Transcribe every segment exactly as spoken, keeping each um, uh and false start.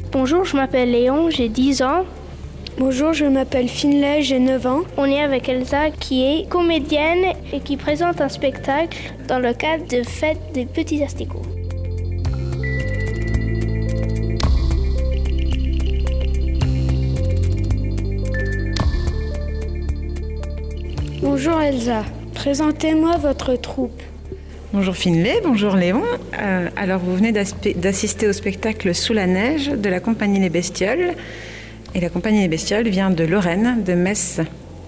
Bonjour, je m'appelle Léon, j'ai dix ans. Bonjour, je m'appelle Finlay, j'ai neuf ans. On est avec Elsa qui est comédienne et qui présente un spectacle dans le cadre de Fête des Petits Asticots. Bonjour Elsa, présentez-moi votre troupe. Bonjour Finlay, bonjour Léon. Euh, alors vous venez d'assister au spectacle Sous la neige de la compagnie Les Bestioles. Et la compagnie Les Bestioles vient de Lorraine, de Metz.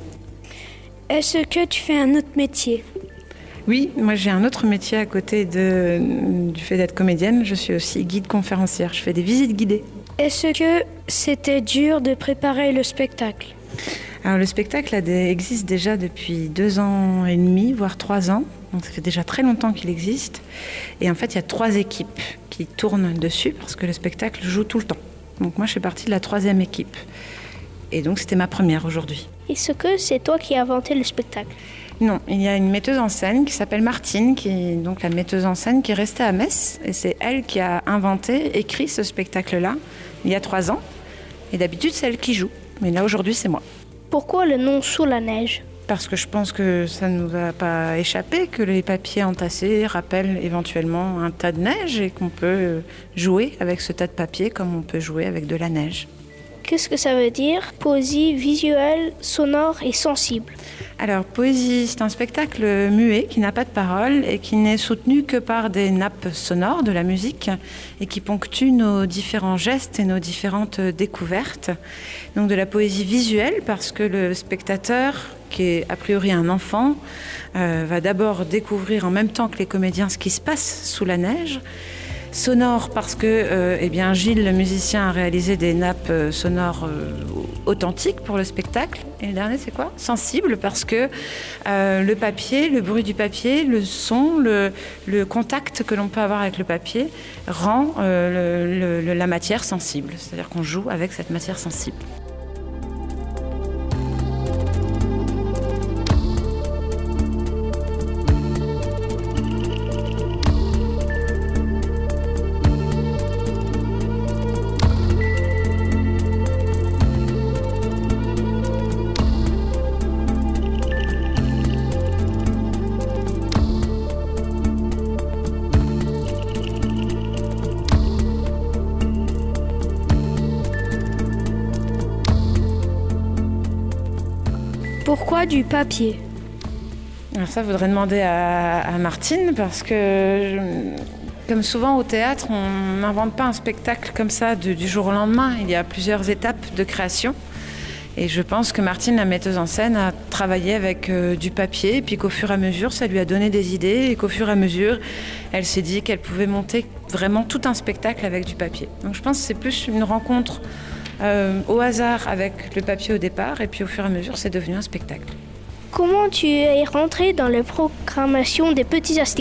Est-ce que tu fais un autre métier ? Oui, moi j'ai un autre métier à côté de, du fait d'être comédienne. Je suis aussi guide conférencière, je fais des visites guidées. Est-ce que c'était dur de préparer le spectacle ? Alors le spectacle existe déjà depuis deux ans et demi, voire trois ans. Donc ça fait déjà très longtemps qu'il existe. Et en fait, il y a trois équipes qui tournent dessus parce que le spectacle joue tout le temps. Donc moi, je fais partie de la troisième équipe. Et donc c'était ma première aujourd'hui. Est-ce que c'est toi qui as inventé le spectacle ? Non, il y a une metteuse en scène qui s'appelle Martine, qui est donc la metteuse en scène qui est restée à Metz. Et c'est elle qui a inventé, écrit ce spectacle-là, il y a trois ans. Et d'habitude, c'est elle qui joue. Mais là, aujourd'hui, c'est moi. Pourquoi le nom Sous la neige ? Parce que je pense que ça ne nous a pas échappé, que les papiers entassés rappellent éventuellement un tas de neige et qu'on peut jouer avec ce tas de papier comme on peut jouer avec de la neige. Qu'est-ce que ça veut dire ? Poésie visuelle, sonore et sensible. Alors, poésie, c'est un spectacle muet qui n'a pas de parole et qui n'est soutenu que par des nappes sonores de la musique et qui ponctue nos différents gestes et nos différentes découvertes. Donc de la poésie visuelle parce que le spectateur, qui est a priori un enfant, euh, va d'abord découvrir en même temps que les comédiens ce qui se passe sous la neige. Sonore parce que euh, eh bien, Gilles, le musicien, a réalisé des nappes euh, sonores euh, authentiques pour le spectacle. Et le dernier, c'est quoi ? Sensible parce que euh, le papier, le bruit du papier, le son, le, le contact que l'on peut avoir avec le papier rend euh, le, le, la matière sensible. C'est-à-dire qu'on joue avec cette matière sensible. Pourquoi du papier ? Alors ça, il faudrait demander à, à Martine parce que, je, comme souvent au théâtre, on n'invente pas un spectacle comme ça de, du jour au lendemain. Il y a plusieurs étapes de création. Et je pense que Martine, la metteuse en scène, a travaillé avec euh, du papier, et puis qu'au fur et à mesure, ça lui a donné des idées, et qu'au fur et à mesure, elle s'est dit qu'elle pouvait monter vraiment tout un spectacle avec du papier. Donc je pense que c'est plus une rencontre Euh, au hasard avec le papier au départ et puis au fur et à mesure c'est devenu un spectacle. Comment tu es rentré dans la programmation des Petits Asticots ?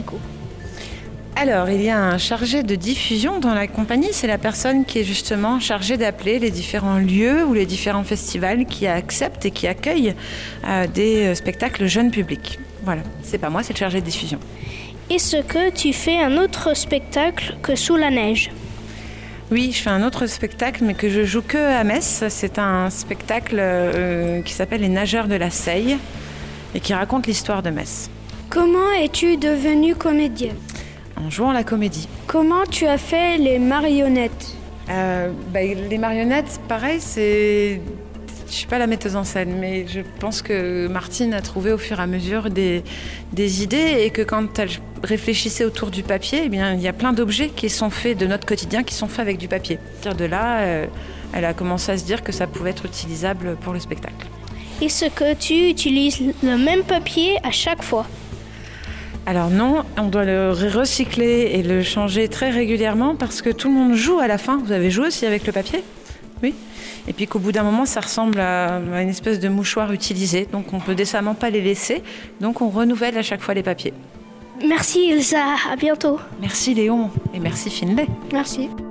Alors il y a un chargé de diffusion dans la compagnie, c'est la personne qui est justement chargée d'appeler les différents lieux ou les différents festivals qui acceptent et qui accueillent euh, des spectacles jeunes publics. Voilà, c'est pas moi, c'est le chargé de diffusion. Est-ce que tu fais un autre spectacle que Sous la neige ? Oui, je fais un autre spectacle, mais que je joue que à Metz. C'est un spectacle euh, qui s'appelle Les Nageurs de la Seille et qui raconte l'histoire de Metz. Comment es-tu devenue comédienne ? En jouant la comédie. Comment tu as fait les marionnettes ? euh, bah, Les marionnettes, pareil, c'est... Je ne suis pas la metteuse en scène, mais je pense que Martine a trouvé au fur et à mesure des, des idées et que quand elle réfléchissait autour du papier, eh bien, il y a plein d'objets qui sont faits de notre quotidien, qui sont faits avec du papier. De là, euh, elle a commencé à se dire que ça pouvait être utilisable pour le spectacle. Est-ce que tu utilises le même papier à chaque fois ? Alors non, on doit le recycler et le changer très régulièrement parce que tout le monde joue à la fin. Vous avez joué aussi avec le papier ? Oui. Et puis qu'au bout d'un moment, ça ressemble à une espèce de mouchoir utilisé. Donc on ne peut décemment pas les laisser. Donc on renouvelle à chaque fois les papiers. Merci Elsa, à bientôt. Merci Léon et merci Finlay. Merci.